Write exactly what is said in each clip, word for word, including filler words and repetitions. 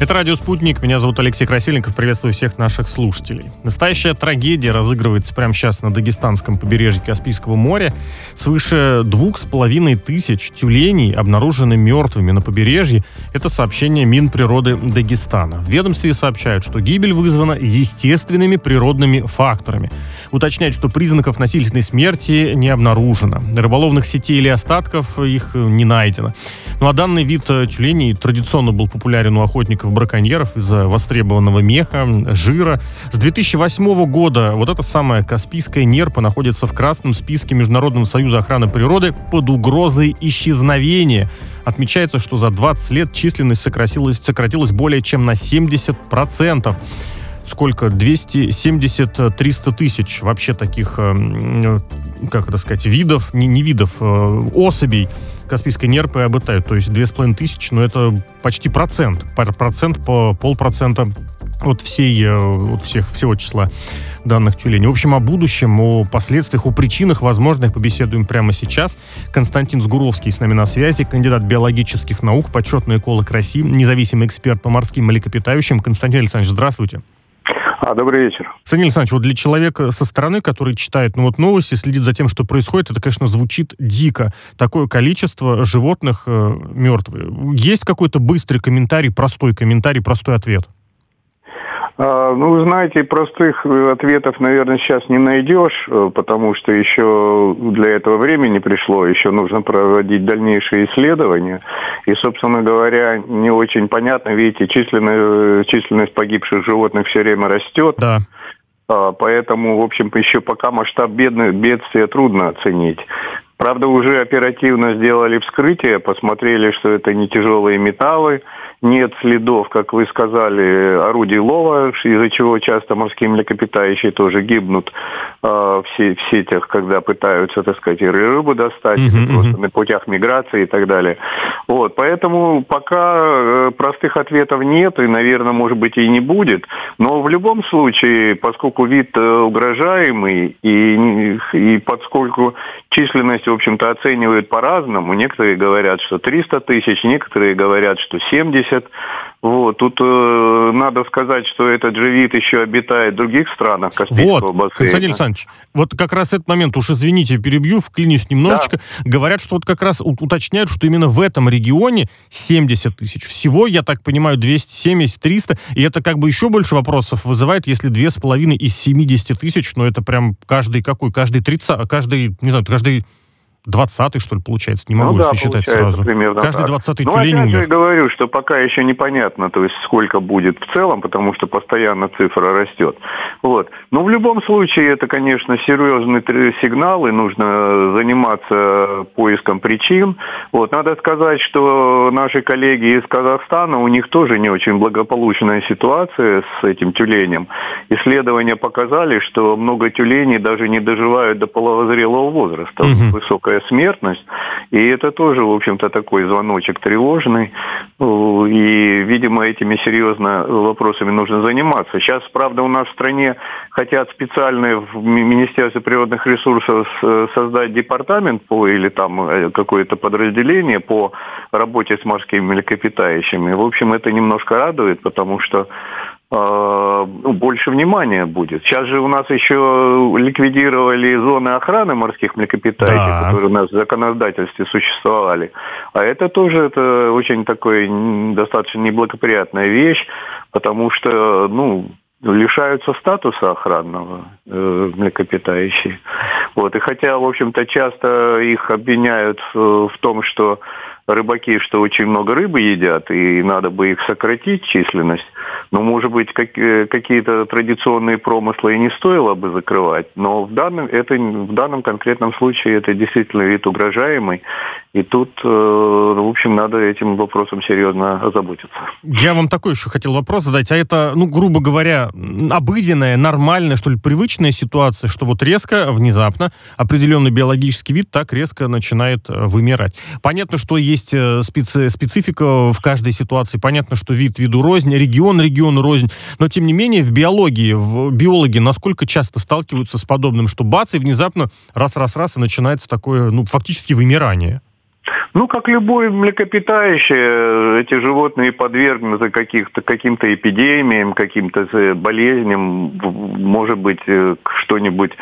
Это «Радио Спутник». Меня зовут Алексей Красильников. Приветствую всех наших слушателей. Настоящая трагедия разыгрывается прямо сейчас на дагестанском побережье Каспийского моря. Свыше двух с половиной тысяч тюленей обнаружены мертвыми на побережье. Это сообщение Минприроды Дагестана. В ведомстве сообщают, что гибель вызвана естественными природными факторами. Уточняют, что признаков насильственной смерти не обнаружено. Рыболовных сетей или остатков их не найдено. Ну а данный вид тюленей традиционно был популярен у охотников-браконьеров из-за востребованного меха, жира. С две тысячи восьмого года вот эта самая Каспийская нерпа находится в красном списке Международного союза охраны природы под угрозой исчезновения. Отмечается, что за двадцать лет численность сократилась, сократилась более чем на семьдесят процентов. Сколько? двести семьдесят - триста тысяч вообще таких, как это сказать, видов, не, не видов, особей Каспийской нерпы обитают. То есть две с половиной тысячи, но это почти процент. Процент по полпроцента от, всей, от всех, всего числа данных тюленей. В общем, о будущем, о последствиях, о причинах возможных побеседуем прямо сейчас. Константин Сгуровский с нами на связи, кандидат биологических наук, почетный эколог России, независимый эксперт по морским млекопитающим. Константин Александрович, здравствуйте. А, добрый вечер. Константин Александрович, вот для человека со стороны, который читает ну, вот новости, следит за тем, что происходит, это, конечно, звучит дико. Такое количество животных э, мертвых. Есть какой-то быстрый комментарий, простой комментарий, простой ответ? А, ну, вы знаете, простых ответов, наверное, сейчас не найдешь, потому что еще для этого времени пришло, еще нужно проводить дальнейшие исследования. И, собственно говоря, не очень понятно, видите, численность, численность погибших животных все время растет. Да. А, поэтому, в общем, еще пока масштаб бедных, бедствия трудно оценить. Правда, уже оперативно сделали вскрытие, посмотрели, что это не тяжелые металлы, нет следов, как вы сказали, орудий лова, из-за чего часто морские млекопитающие тоже гибнут э, в, се- в сетях, когда пытаются, так сказать, и рыбу достать, mm-hmm. или просто на путях миграции и так далее. Вот, поэтому пока э, простых ответов нет, и, наверное, может быть, и не будет. Но в любом случае, поскольку вид э, угрожаемый, и, и поскольку численность, в общем-то, оценивают по-разному, некоторые говорят, что триста тысяч, некоторые говорят, что семьдесят. Вот. Тут э, надо сказать, что этот же вид еще обитает в других странах Каспийского вот, бассейна. Константин Александрович, вот как раз этот момент, уж извините, перебью, вклинюсь немножечко. Да. Говорят, что вот как раз уточняют, что именно в этом регионе семьдесят тысяч. Всего, я так понимаю, двести семьдесят - триста. И это как бы еще больше вопросов вызывает, если две с половиной из семидесяти тысяч, ну это прям каждый какой? Каждый тридцатый, каждый, не знаю, каждый... двадцатый, что ли, получается? Не могу, ну, если да, считать сразу. Каждый двадцатый ну, тюлень умер. Ну, опять же говорю, что пока еще непонятно, то есть сколько будет в целом, потому что постоянно цифра растет. Вот. Но в любом случае это, конечно, серьезный сигнал, и нужно заниматься поиском причин. Вот. Надо сказать, что наши коллеги из Казахстана, у них тоже не очень благополучная ситуация с этим тюленем. Исследования показали, что много тюленей даже не доживают до половозрелого возраста. Угу. Высокая смертность, и это тоже, в общем-то, такой звоночек тревожный, и, видимо, этими серьезно вопросами нужно заниматься. Сейчас, правда, у нас в стране хотят специально в Министерстве природных ресурсов создать департамент по, или там какое-то подразделение по работе с морскими млекопитающими. В общем, это немножко радует, потому что ну, больше внимания будет. Сейчас же у нас еще ликвидировали зоны охраны морских млекопитающих, да. которые у нас в законодательстве существовали. А это тоже это очень такой достаточно неблагоприятная вещь, потому что, ну, лишаются статуса охранного э, млекопитающие. Вот. И хотя, в общем-то, часто их обвиняют в, в том, что рыбаки, что очень много рыбы едят, и надо бы их сократить, численность. Но, может быть, как, какие-то традиционные промыслы и не стоило бы закрывать. Но в данном, это, в данном конкретном случае это действительно вид угрожаемый. И тут, э, в общем, надо этим вопросом серьезно озаботиться. Я вам такой еще хотел вопрос задать. А это, ну, грубо говоря, обыденная, нормальная, что ли, привычная ситуация, что вот резко, внезапно определенный биологический вид так резко начинает вымирать. Понятно, что есть специ- специфика в каждой ситуации. Понятно, что вид виду рознь, регион региону рознь. Но, тем не менее, в биологии, в биологи насколько часто сталкиваются с подобным, что бац, и внезапно раз-раз-раз, и начинается такое, ну, фактически вымирание. Ну, как любое млекопитающее, эти животные подвергнуты каких-то, каким-то эпидемиям, каким-то болезням, может быть, что-нибудь,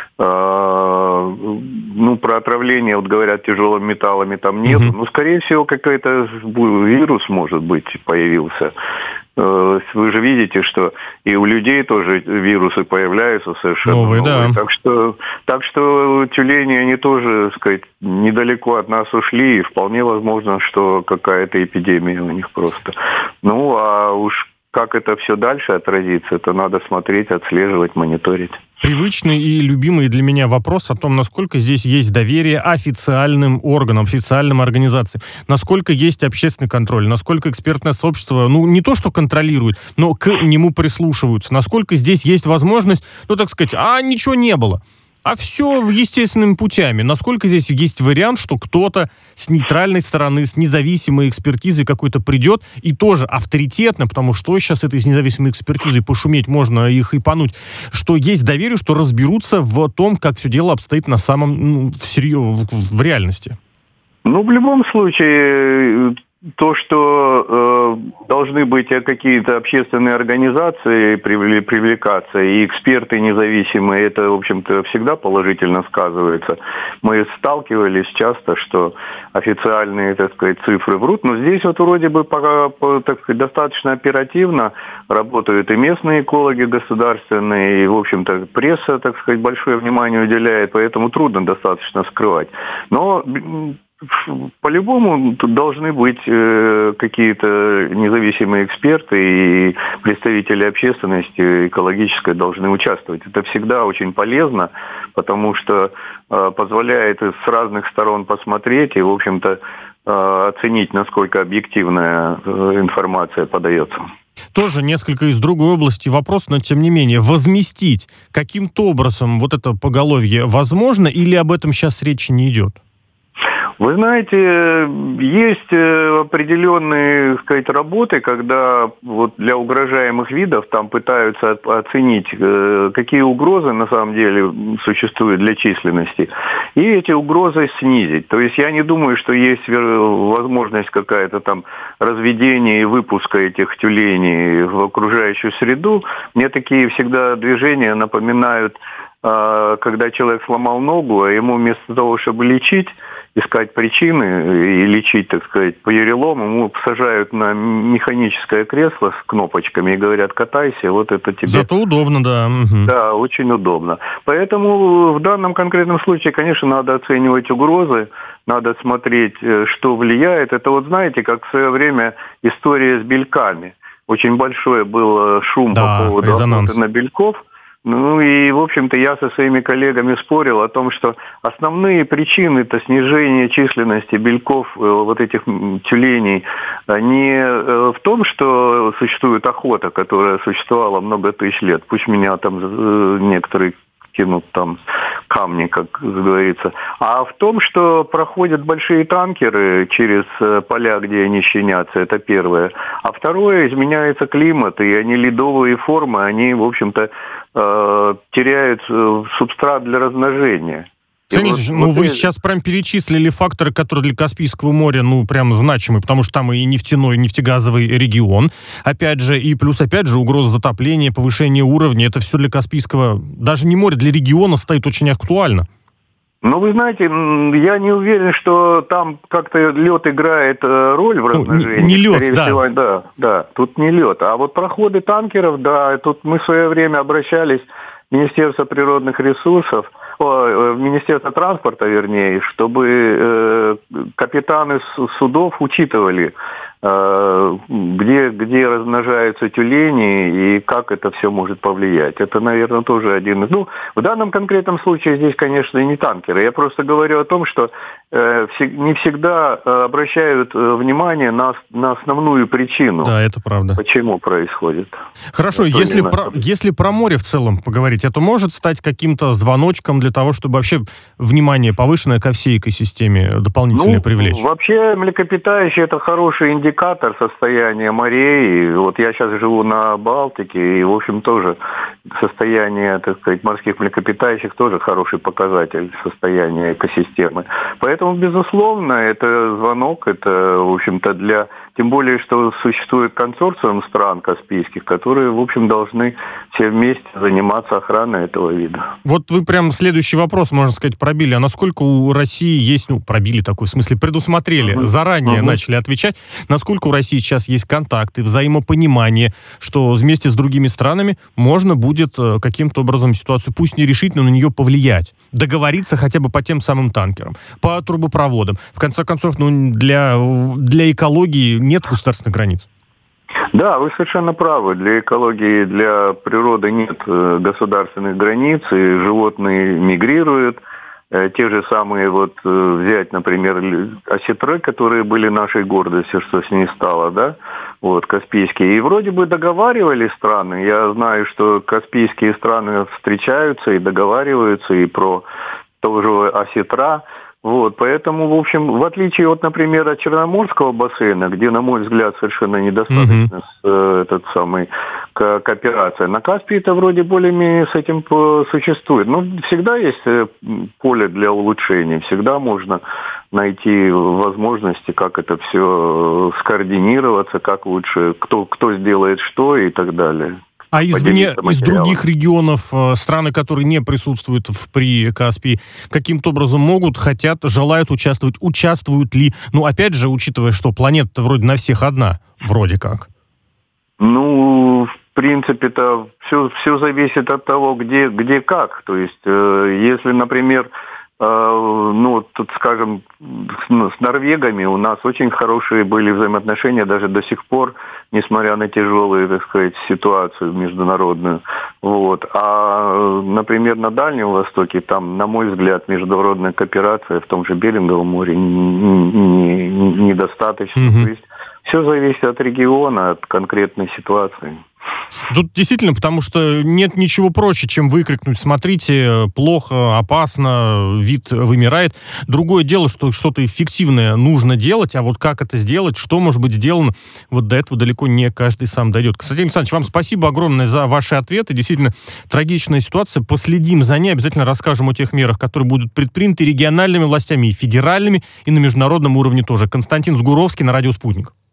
э, ну, про отравление, вот говорят, тяжелыми металлами там нет, Угу. ну, скорее всего, какой-то вирус, может быть, появился. Вы же видите, что и у людей тоже вирусы появляются совершенно новые. новые. Да. Так что, так что тюлени, они тоже, так сказать, недалеко от нас ушли, и вполне возможно, что какая-то эпидемия у них просто. Ну, а уж как это все дальше отразится, это надо смотреть, отслеживать, мониторить. Привычный и любимый для меня вопрос о том, насколько здесь есть доверие официальным органам, официальным организациям, насколько есть общественный контроль, насколько экспертное сообщество, ну, не то что контролирует, но к нему прислушиваются, насколько здесь есть возможность, ну, так сказать, а ничего не было. А все естественными путями. Насколько здесь есть вариант, что кто-то с нейтральной стороны, с независимой экспертизой какой-то придет и тоже авторитетно, потому что сейчас этой с независимой экспертизой пошуметь можно, их и пануть, что есть доверие, что разберутся в том, как все дело обстоит на самом, ну, всерьез, в реальности. Ну, в любом случае, то, что э, должны быть какие-то общественные организации привлекаться, и эксперты независимые, это, в общем-то, всегда положительно сказывается. Мы сталкивались часто, что официальные, так сказать, цифры врут, но здесь вот вроде бы пока, так сказать, достаточно оперативно работают и местные экологи государственные, и, в общем-то, пресса, так сказать, большое внимание уделяет, поэтому трудно достаточно скрывать. Но по-любому тут должны быть э, какие-то независимые эксперты и представители общественности экологической должны участвовать. Это всегда очень полезно, потому что э, позволяет с разных сторон посмотреть и, в общем-то, э, оценить, насколько объективная э, информация подается. Тоже несколько из другой области вопрос, но тем не менее, возместить каким-то образом вот это поголовье возможно или об этом сейчас речи не идет? Вы знаете, есть определенные, так сказать, работы, когда вот для угрожаемых видов там пытаются оценить, какие угрозы на самом деле существуют для численности, и эти угрозы снизить. То есть я не думаю, что есть возможность какая-то там разведения и выпуска этих тюленей в окружающую среду. Мне такие всегда движения напоминают, когда человек сломал ногу, а ему вместо того, чтобы лечить, искать причины и лечить, так сказать, по перелому, ему сажают на механическое кресло с кнопочками и говорят: катайся, вот это тебе. Зато удобно, да. Угу. Да, очень удобно. Поэтому в данном конкретном случае, конечно, надо оценивать угрозы, надо смотреть, что влияет. Это вот, знаете, как в свое время история с бельками. Очень большой был шум, да, по поводу охоты на бельков. Ну и, в общем-то, я со своими коллегами спорил о том, что основные причины это снижение численности бельков, вот этих тюленей, не в том, что существует охота, которая существовала много тысяч лет. Пусть меня там некоторые кинут там камни, как говорится. А в том, что проходят большие танкеры через поля, где они щенятся, это первое. А второе, изменяется климат, и они ледовые формы, они, в общем-то, э, теряют субстрат для размножения. Цените, вот, ну вот вы это... сейчас прям перечислили факторы, которые для Каспийского моря, ну, прям значимы, потому что там и нефтяной, и нефтегазовый регион, опять же, и плюс, опять же, угроза затопления, повышение уровня, это все для Каспийского, даже не моря, для региона стоит очень актуально. Ну, вы знаете, я не уверен, что там как-то лед играет роль в размножении. Ну, не, не лед, да. Всего, да. Да, тут не лед. А вот проходы танкеров, да, тут мы в свое время обращались в Министерство природных ресурсов, в Министерство транспорта, вернее, чтобы э, капитаны судов учитывали, э, где, где размножаются тюлени и как это все может повлиять. Это, наверное, тоже один из... Ну, в данном конкретном случае здесь, конечно, и не танкеры. Я просто говорю о том, что э, не всегда обращают внимание на, на основную причину. Да, это правда. Почему происходит. Хорошо, если про, если про море в целом поговорить, это может стать каким-то звоночком для того, чтобы вообще внимание повышенное ко всей экосистеме дополнительно ну, привлечь? Вообще млекопитающие — это хороший индикатор состояния морей. И вот я сейчас живу на Балтике, и, в общем, тоже состояние, так сказать, морских млекопитающих тоже хороший показатель состояния экосистемы. Поэтому поэтому, безусловно, это звонок, это, в общем-то, для... Тем более, что существует консорциум стран каспийских, которые, в общем, должны все вместе заниматься охраной этого вида. Вот вы прям следующий вопрос, можно сказать, пробили. А насколько у России есть, ну, пробили такой, в смысле, предусмотрели, uh-huh. заранее uh-huh. начали отвечать, насколько у России сейчас есть контакты, взаимопонимание, что вместе с другими странами можно будет каким-то образом ситуацию, пусть не решить, но на нее повлиять, договориться хотя бы по тем самым танкерам, по трубопроводам. В конце концов, ну, для, для экологии нет государственных границ. Да, вы совершенно правы. Для экологии, для природы нет государственных границ, и животные мигрируют. Те же самые, вот взять, например, осетры, которые были нашей гордостью, что с ней стало, да, вот, каспийские. И вроде бы договаривались страны. Я знаю, что каспийские страны встречаются и договариваются и про того же осетра. Вот, поэтому, в общем, в отличие от, например, от Черноморского бассейна, где, на мой взгляд, совершенно недостаточно mm-hmm. с, э, этот самый ко- кооперация, на Каспии-то вроде более-менее с этим существует. Но всегда есть поле для улучшения, всегда можно найти возможности, как это все скоординироваться, как лучше, кто, кто сделает что и так далее. А извне, из других регионов, страны, которые не присутствуют в при Каспии, каким-то образом могут, хотят, желают участвовать? Участвуют ли? Ну, опять же, учитывая, что планета вроде на всех одна, вроде как. Ну, в принципе-то, все, все зависит от того, где, где как. То есть, э, если, например, ну, тут, скажем, с норвегами у нас очень хорошие были взаимоотношения даже до сих пор, несмотря на тяжелую, так сказать, ситуацию международную. Вот. А, например, на Дальнем Востоке, там, на мой взгляд, международная кооперация в том же Беринговом море недостаточно. Mm-hmm. То есть все зависит от региона, от конкретной ситуации. Тут действительно, потому что нет ничего проще, чем выкрикнуть: смотрите, плохо, опасно, вид вымирает. Другое дело, что что-то эффективное нужно делать, а вот как это сделать, что может быть сделано, вот до этого далеко не каждый сам дойдет. Константин Александрович, вам спасибо огромное за ваши ответы. Действительно, трагичная ситуация. Последим за ней, обязательно расскажем о тех мерах, которые будут предприняты региональными властями, и федеральными, и на международном уровне тоже. Константин Сгуровский на радио «Спутник».